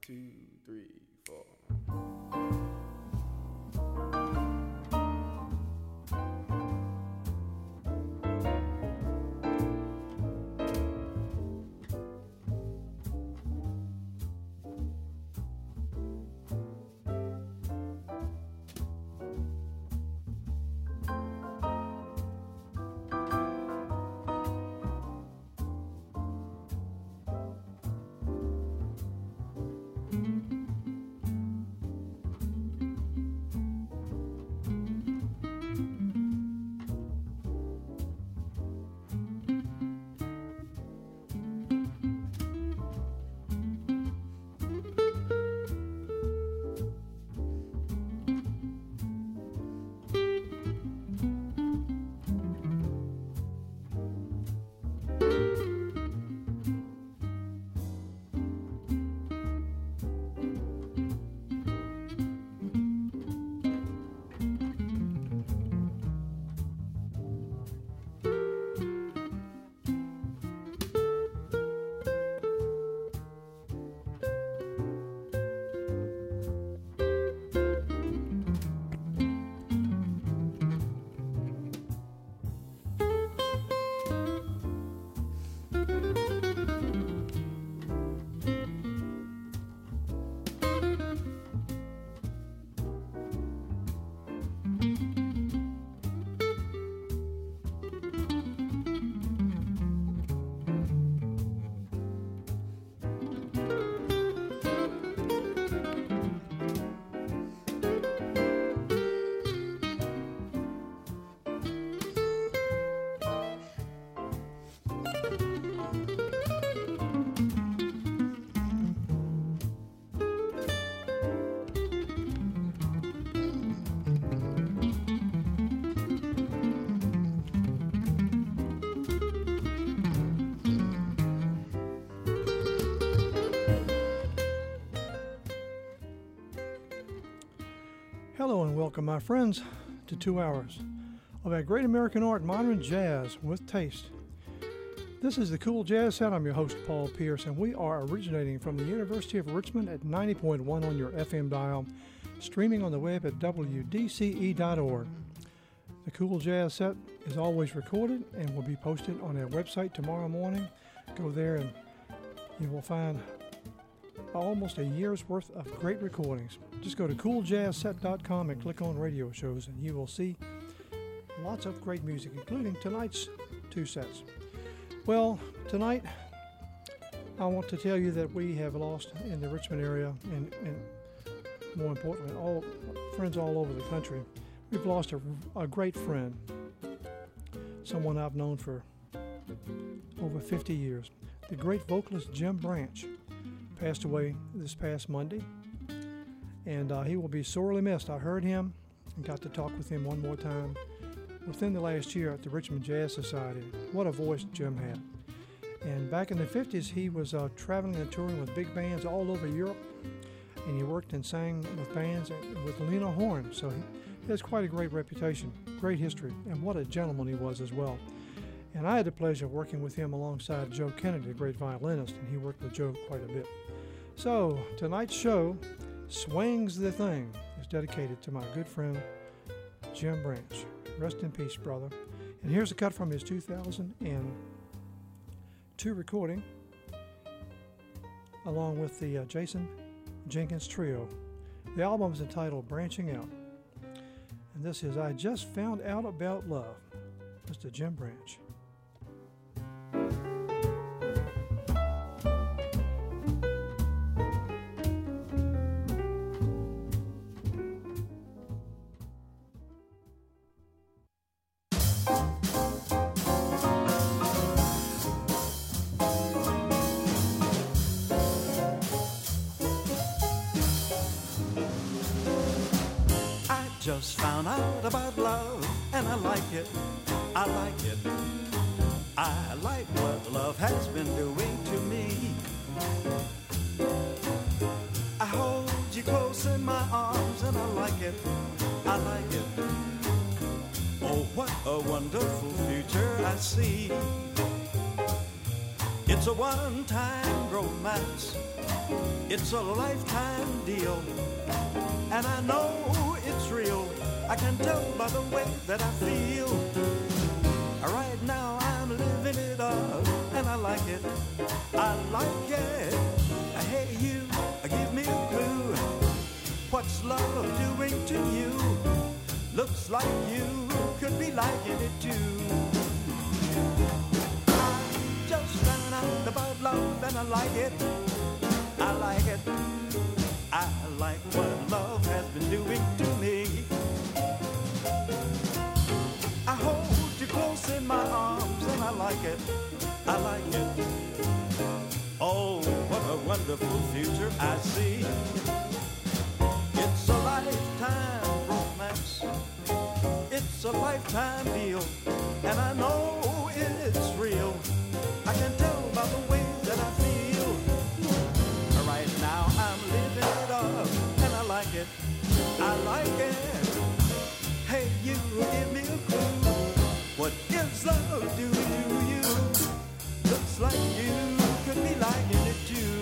2, 3, 4. Hello and welcome, my friends, to 2 hours of our great American art, modern jazz with taste. This is the Cool Jazz Set. I'm your host, Paul Pierce, and we are originating from the University of Richmond at 90.1 on your FM dial, streaming on the web at wdce.org. The Cool Jazz Set is always recorded and will be posted on our website tomorrow morning. Go there and you will find almost a year's worth of great recordings. Just go to cooljazzset.com and click on radio shows, and you will see lots of great music, including tonight's 2 sets. Well, tonight I want to tell you that we have lost in the Richmond area, and more importantly, all friends all over the country. We've lost a great friend, someone I've known for over 50 years. The great vocalist Jim Branch passed away this past Monday, and he will be sorely missed. I heard him and got to talk with him one more time within the last year at the Richmond Jazz Society. What a voice Jim had. And back in the 50s, he was traveling and touring with big bands all over Europe, and he worked and sang with bands with Lena Horne, so he has quite a great reputation, great history, and what a gentleman he was as well. And I had the pleasure of working with him alongside Joe Kennedy, the great violinist, and he worked with Joe quite a bit. So, tonight's show, Swings the Thing, is dedicated to my good friend, Jim Branch. Rest in peace, brother. And here's a cut from his 2002 recording, along with the Jason Jenkins Trio. The album is entitled Branching Out. And this is I Just Found Out About Love, Mr. Jim Branch. Just found out about love, and I like it, I like it. I like what love has been doing to me. I hold you close in my arms, and I like it, I like it. Oh, what a wonderful future I see. It's a one-time romance. It's a lifetime deal. And I know it's real. I can tell by the way that I feel. Right now I'm living it up, and I like it. I like it. Hey, you, give me a clue. What's love doing to you? Looks like you could be liking it too. I just found out about love, and I like it. I like it. I like what love has been doing to me. I hold you close in my arms, and I like it. I like it. Oh, what a wonderful future I see. It's a lifetime romance. It's a lifetime deal. And I know it's real. I can tell by the way that I feel. Right now I'm living it up, and I like it. I like it. Hey, you, give me a clue. What is love doing to you? Looks like you could be liking it too.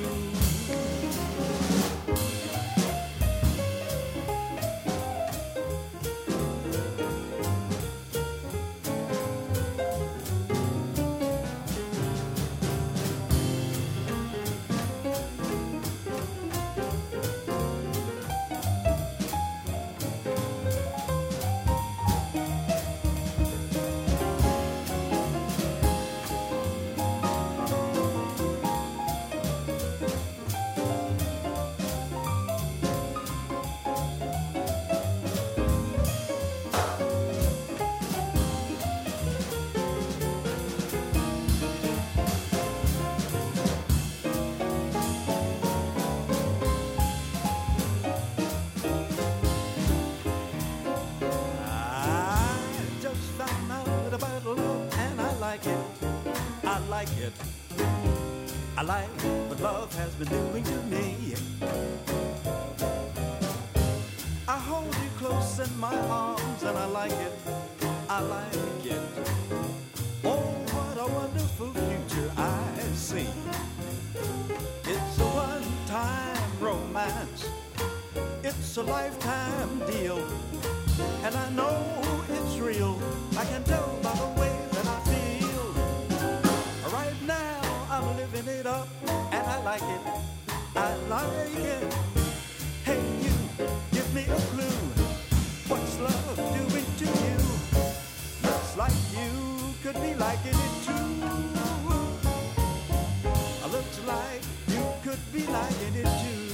I like what love has been doing to me. I hold you close in my arms, and I like it. I like it. Oh, what a wonderful future I see. It's a one-time romance. It's a lifetime deal. And I know it's real. I can tell by the way that I feel. Right now I'm living it up, and I like it. I like it. Hey, you, give me a clue. What's love doing to you? Looks like you could be liking it too. Looks like you could be liking it too.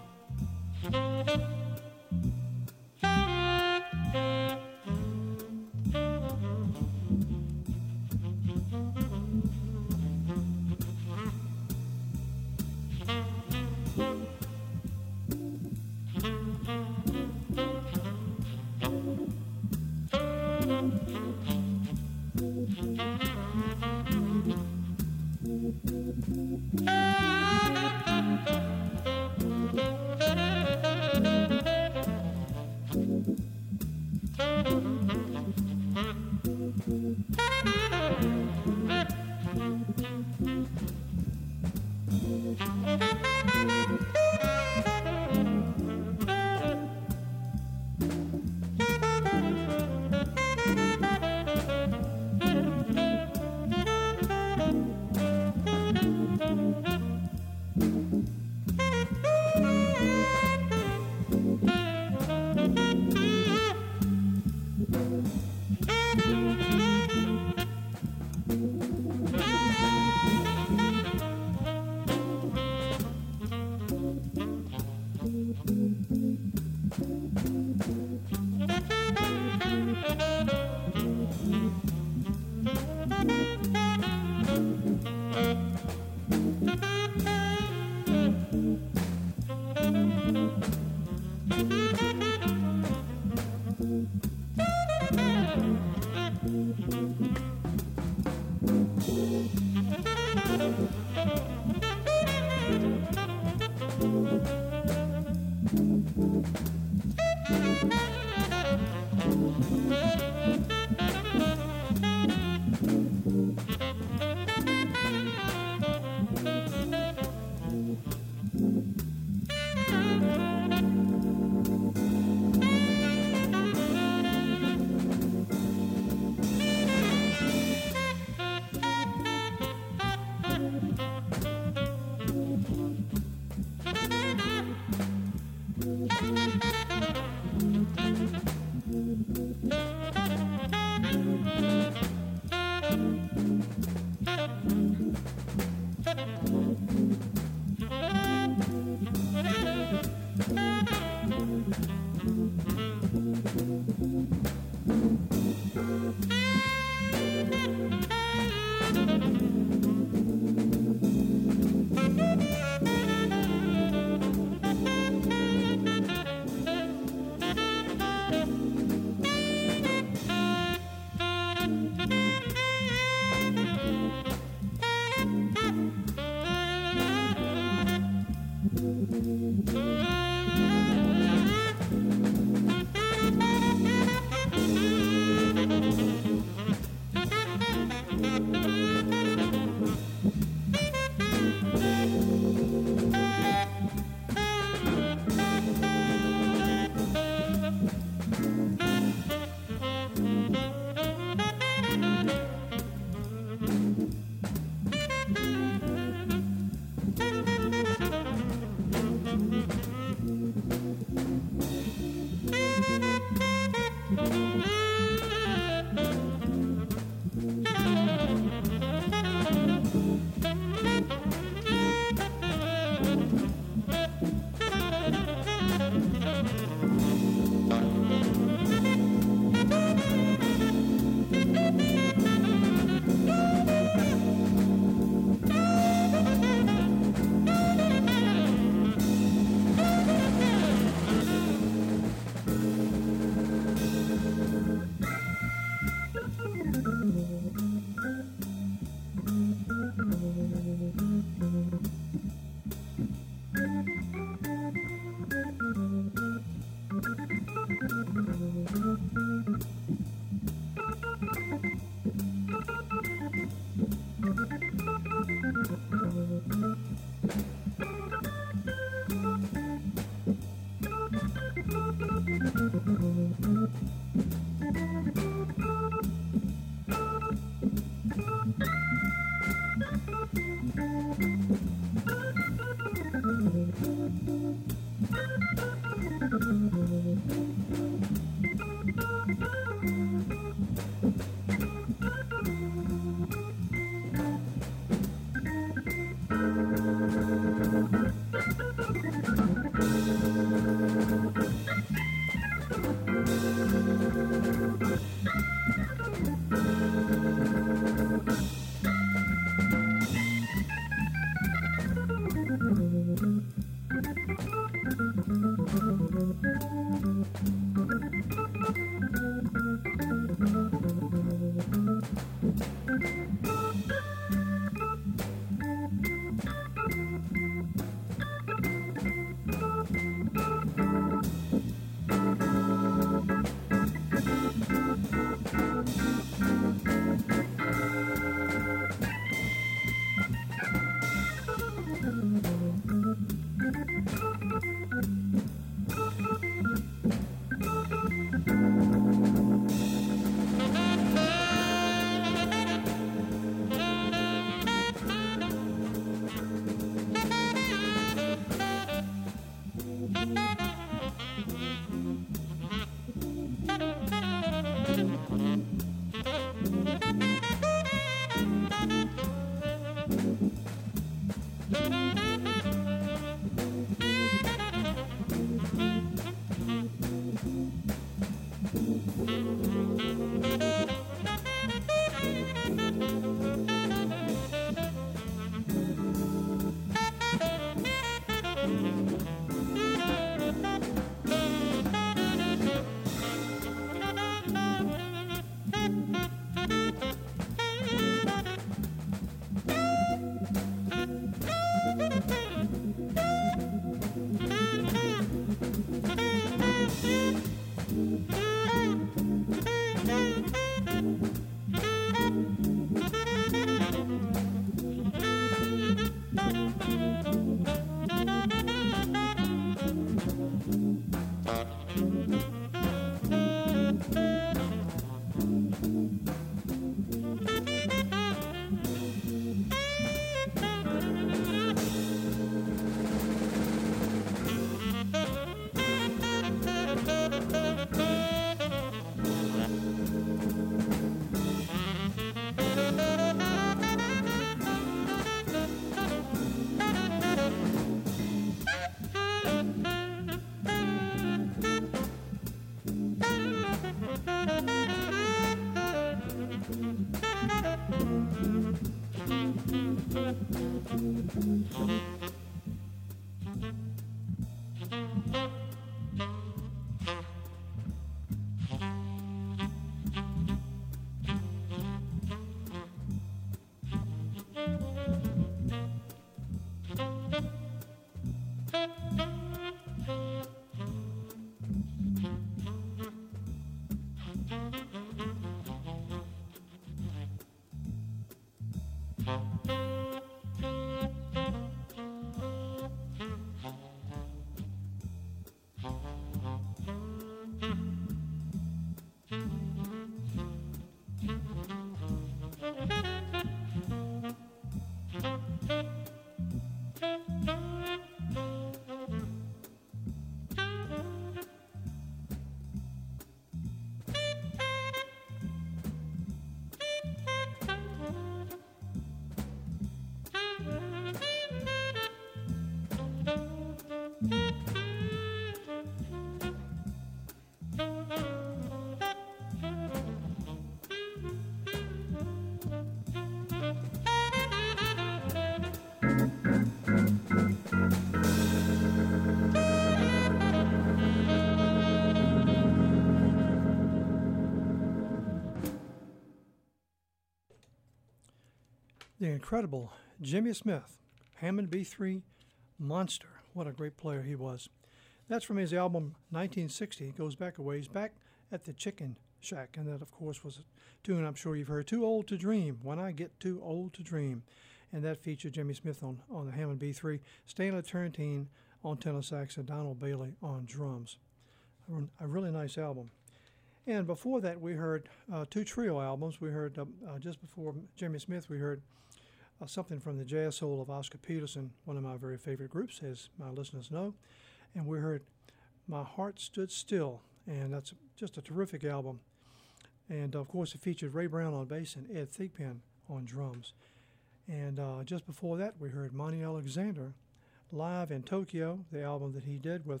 the incredible Jimmy Smith, Hammond B3 Monster. What a great player he was. That's from his album 1960. It goes back a ways, back at the Chicken Shack. And that, of course, was a tune I'm sure you've heard, Too Old to Dream, When I Get Too Old to Dream. And that featured Jimmy Smith on the Hammond B3, Stanley Turrentine on tenor sax, and Donald Bailey on drums. A really nice album. And before that, we heard two trio albums. We heard, just before Jimmy Smith, we heard something from the jazz soul of Oscar Peterson, one of my very favorite groups, as my listeners know. And we heard My Heart Stood Still, and that's just a terrific album. And, of course, it featured Ray Brown on bass and Ed Thigpen on drums. And just before that, we heard Monty Alexander live in Tokyo, the album that he did with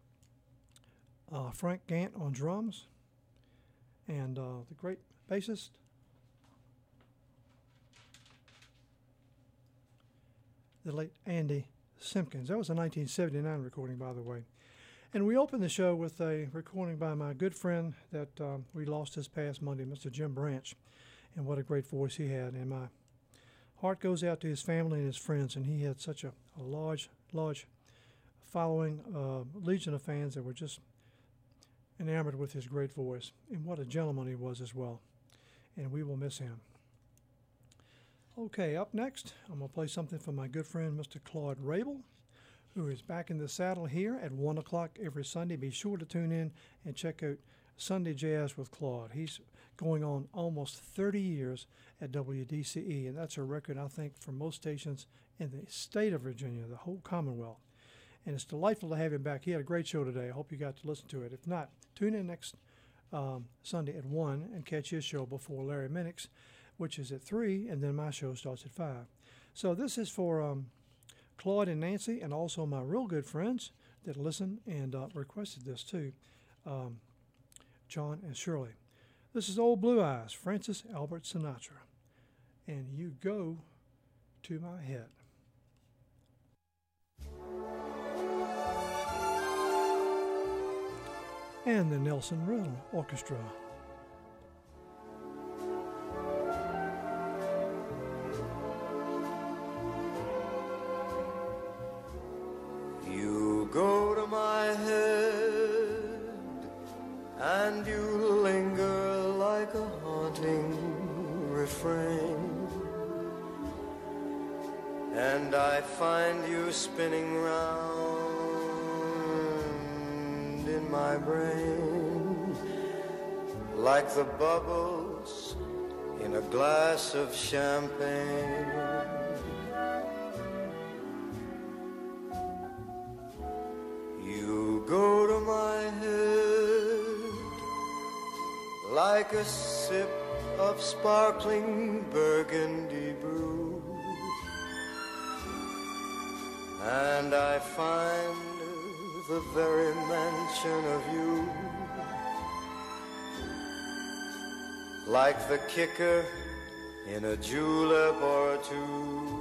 Frank Gant on drums, and the great bassist the late Andy Simpkins. That was a 1979 recording, by the way. And we opened the show with a recording by my good friend that we lost this past Monday, Mr. Jim Branch, and what a great voice he had. And my heart goes out to his family and his friends, and he had such a large following, legion of fans that were just enamored with his great voice, and what a gentleman he was as well. And we will miss him. Okay, up next, I'm going to play something from my good friend, Mr. Claude Rabel, who is back in the saddle here at 1 o'clock every Sunday. Be sure to tune in and check out Sunday Jazz with Claude. He's going on almost 30 years at WDCE, and that's a record, I think, for most stations in the state of Virginia, the whole Commonwealth. And it's delightful to have him back. He had a great show today. I hope you got to listen to it. If not, tune in next Sunday at 1 and catch his show before Larry Minnick's, which is at 3, and then my show starts at 5. So this is for Claude and Nancy, and also my real good friends that listen and requested this too, John and Shirley. This is Old Blue Eyes, Francis Albert Sinatra, and You Go to My Head. And the Nelson Riddle Orchestra. You go to my head and you linger like a haunting refrain, and I find you spinning round in my brain like the bubbles in a glass of champagne. You go to my head like a sip of sparkling burgundy brew, and I find the very mention of you like the kicker in a julep or two.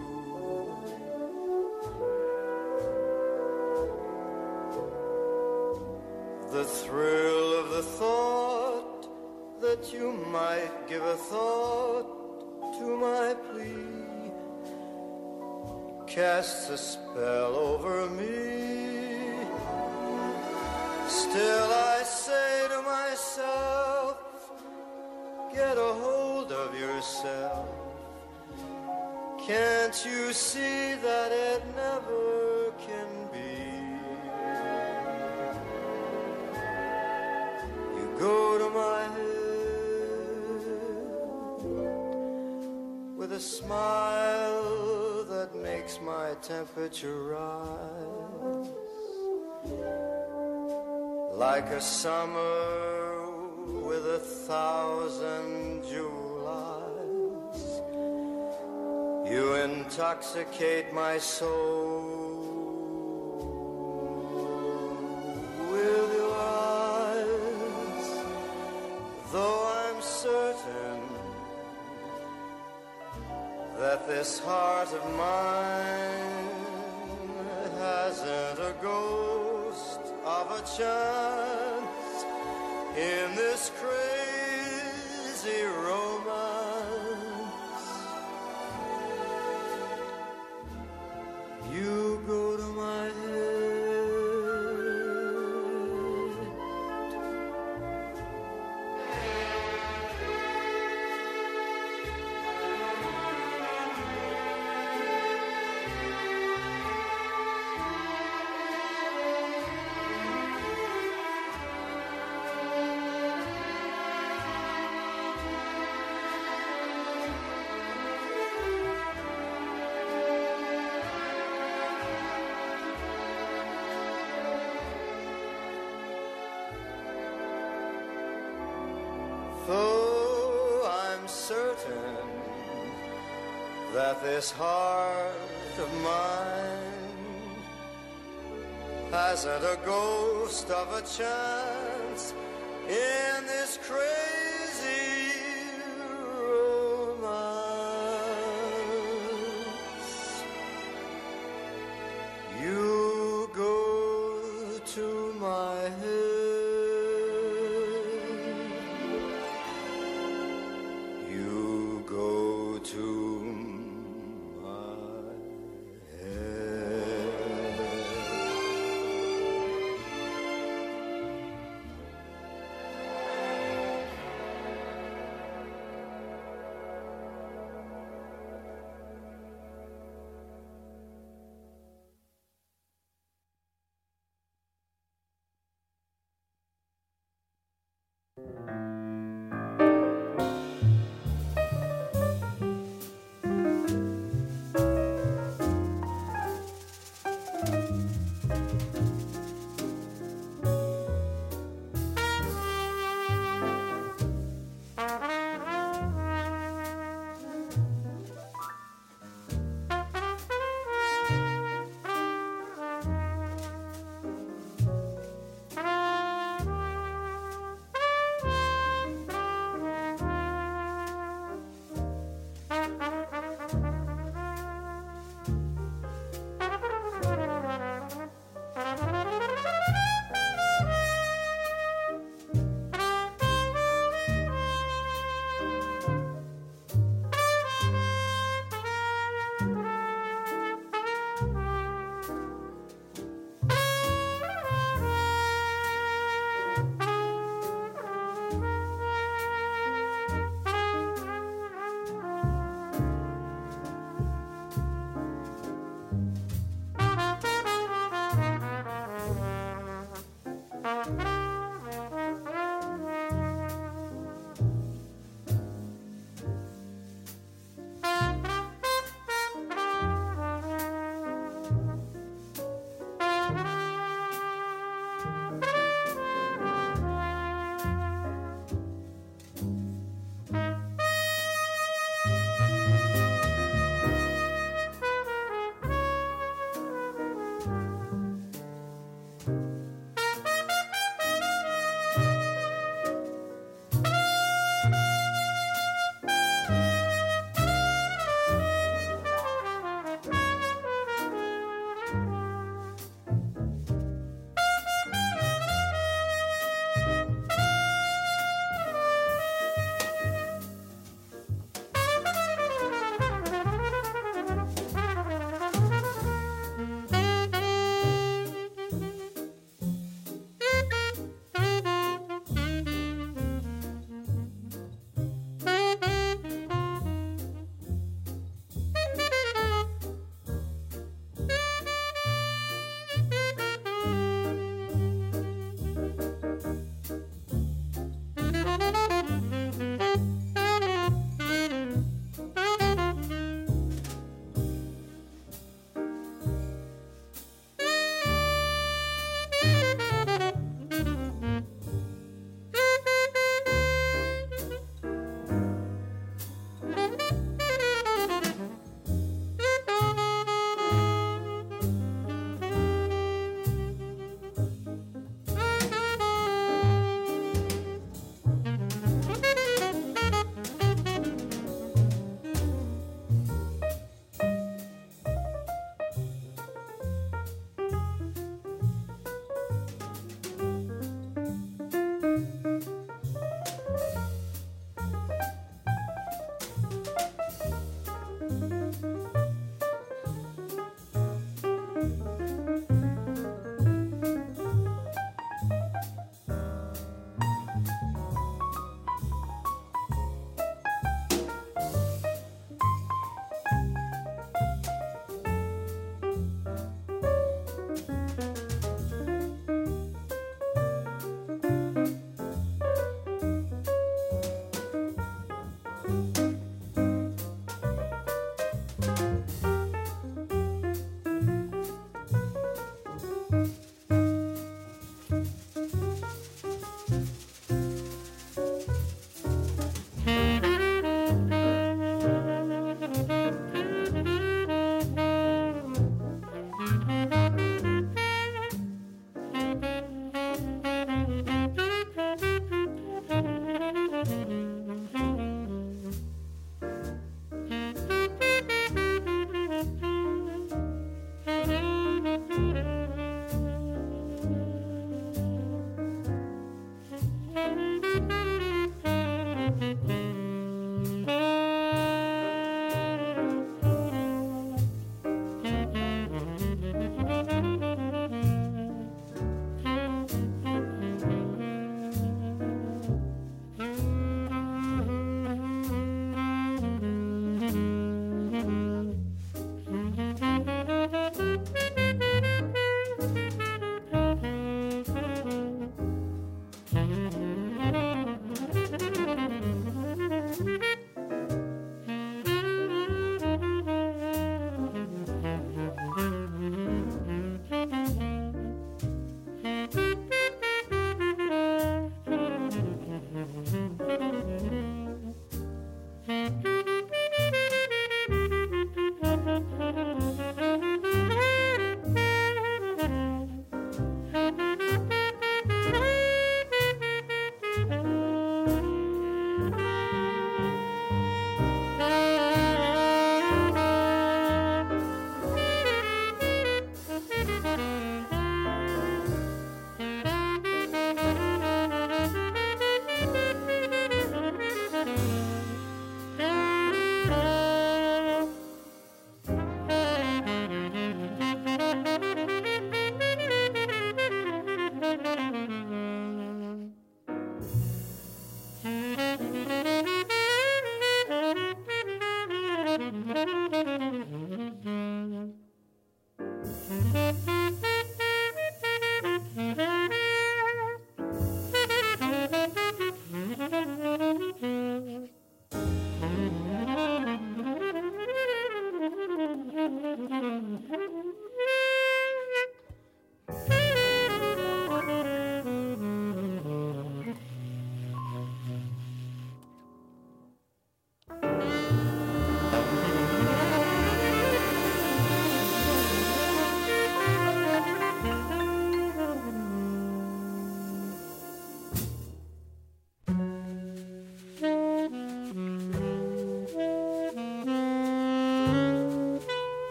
The thrill of the thought that you might give a thought to my plea casts a spell over me. Still I say to myself, get a hold of yourself. Can't you see that it never can be? You go to my head with a smile that makes my temperature rise, like a summer with 1,000 Julys. You intoxicate my soul with your eyes, though I'm certain that this heart of mine hasn't a ghost of a chance in this crazy romance. Though I'm certain that this heart of mine hasn't a ghost of a chance in this crazy romance. You go to my head, you go to my head.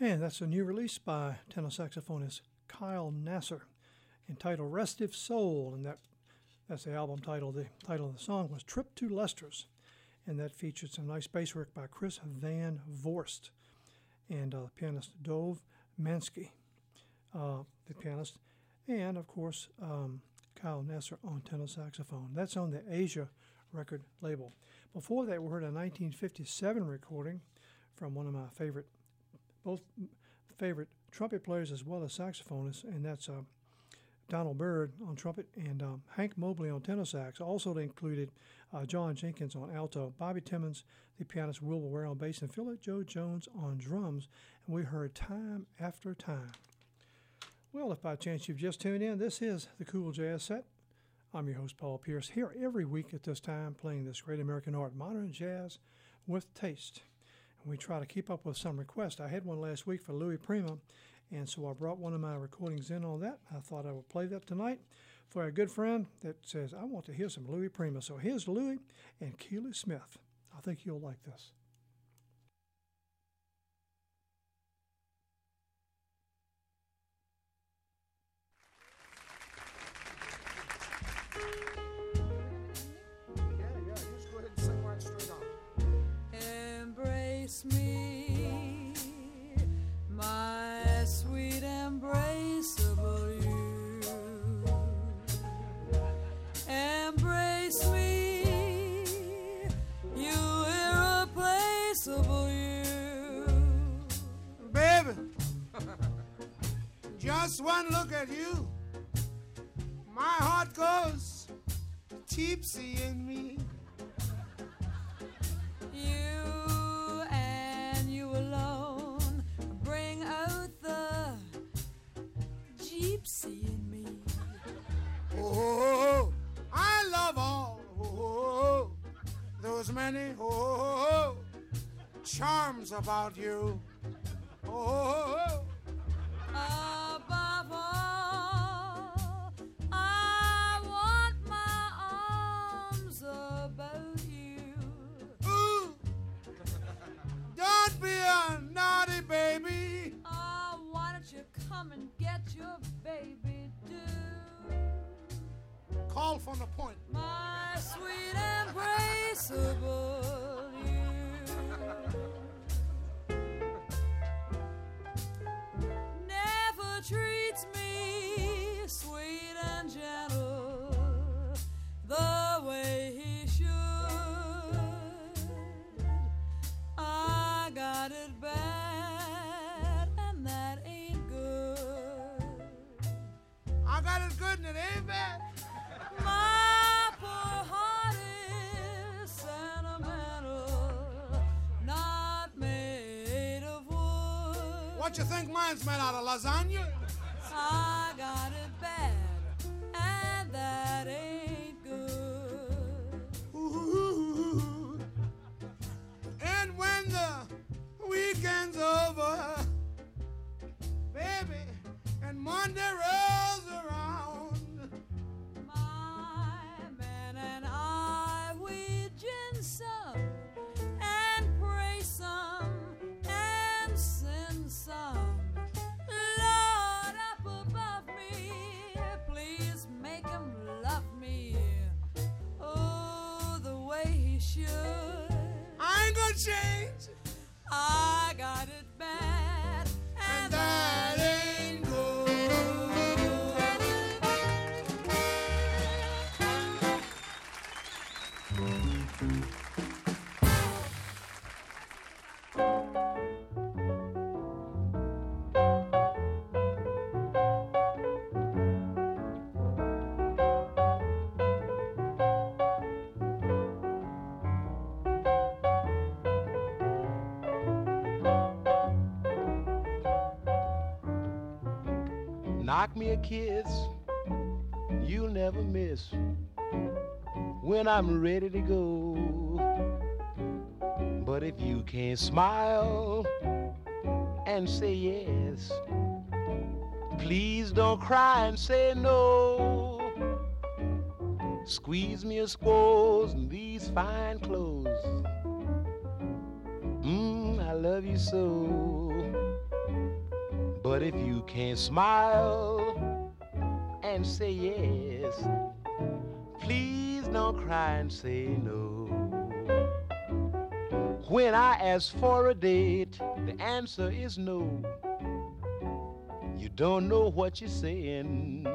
And that's a new release by tenor saxophonist Kyle Nasser entitled Restive Soul, and that's the album title. The title of the song was Trip to Lester's, and that featured some nice bass work by Chris Van Vorst and pianist Dove Mansky, the pianist, and of course Kyle Nasser on tenor saxophone. That's on the Asia record label. Before that, we heard a 1957 recording from one of my both favorite trumpet players as well as saxophonists, and that's Donald Byrd on trumpet and Hank Mobley on tenor sax. Also, they included John Jenkins on alto, Bobby Timmons, the pianist Wilbur Ware on bass, and Philip Joe Jones on drums. And we heard Time After Time. Well, if by chance you've just tuned in, this is the Cool Jazz Set. I'm your host, Paul Pierce, here every week at this time playing this great American art, modern jazz with taste. And we try to keep up with some requests. I had one last week for Louis Prima, and so I brought one of my recordings in on that. I thought I would play that tonight for a good friend that says, I want to hear some Louis Prima. So here's Louis and Keely Smith. I think you'll like this. Yeah, just go ahead and sing right straight on. Embrace me, my sweet embraceable you. Embrace me, you irreplaceable you. Baby, just one look at you, my heart goes tipsy in me. You and you alone bring out the gypsy in me. Oh, I love all those many charms about you. Oh, Above all, I want my arms about you. ooh, don't be a naughty baby. Oh, why don't you come and get your baby do? Call from the point. My sweet embraceable you. Never treats me sweet and gentle the way he should. I got it bad and that ain't good. I got it good and it ain't bad. My poor heart is sentimental, not made of wood. What you think mine's made out of, lasagna? I got it bad, and that ain't good. Ooh. And when the weekend's over, baby, and Monday rolls around, My man and I, we gin some and pray some and sin some. Lord, up above me, please make him love me, oh, the way he should. I ain't gonna change. I got it bad, and that ain't good. Knock me a kiss, you'll never miss when I'm ready to go. But if you can't smile and say yes, please don't cry and say no. Squeeze me a squoze in these fine clothes. I love you so. But if you can't smile and say yes, please don't cry and say no. When I ask for a date, the answer is no. You don't know what you're saying.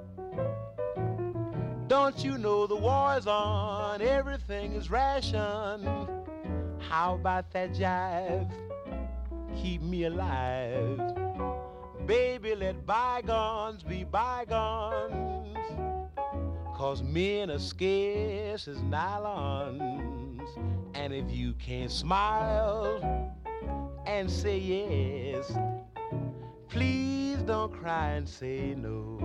Don't you know the war's on, everything is rationed? How about that jive? Keep me alive. Baby, let bygones be bygones, 'cause men are scarce as nylons. And if you can't smile and say yes, please don't cry and say no.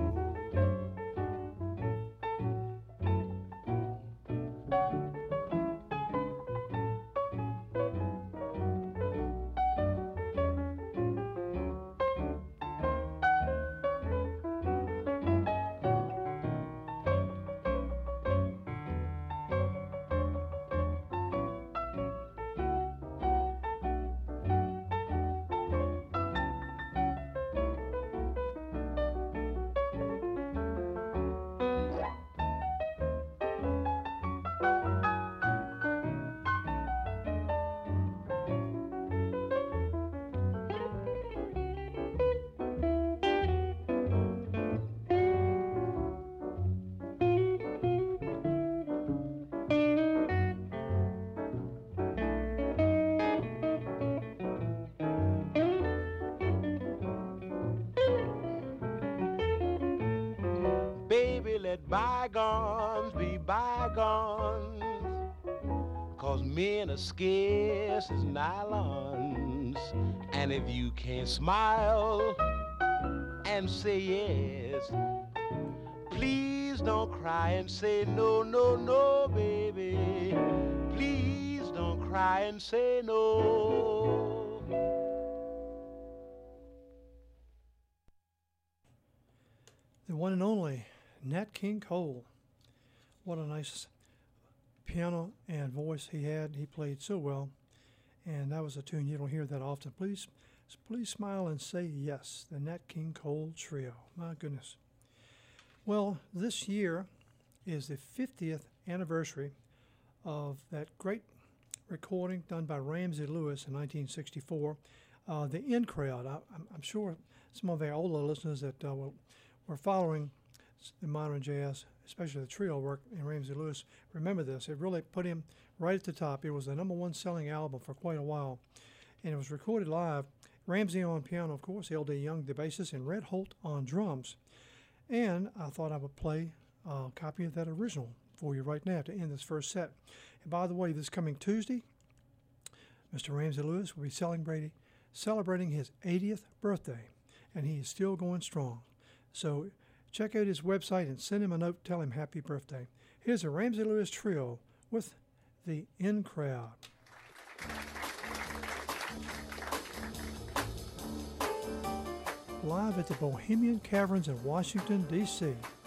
Let bygones be bygones, 'cause men are scarce as nylons. And if you can't smile and say yes, please don't cry and say no, no, no, baby. Please don't cry and say no. The one and only Nat King Cole. What a nice piano and voice he had. He played so well, and that was a tune you don't hear that often. Please smile and say yes. The Nat King Cole Trio. My goodness. Well, this year is the 50th anniversary of that great recording done by Ramsey Lewis in 1964. The In Crowd. I'm sure some of our older listeners that were following the modern jazz, especially the trio work in Ramsey Lewis, remember this. It really put him right at the top. It was the #1 selling album for quite a while, and it was recorded live. Ramsey on piano, of course, L.D. Young, the bassist, and Red Holt on drums. And I thought I would play a copy of that original for you right now to end this first set. And by the way, this coming Tuesday, Mr. Ramsey Lewis will be celebrating his 80th birthday, and he is still going strong. So check out his website and send him a note, tell him happy birthday. Here's a Ramsey Lewis Trio with the In Crowd. Live at the Bohemian Caverns in Washington, D.C.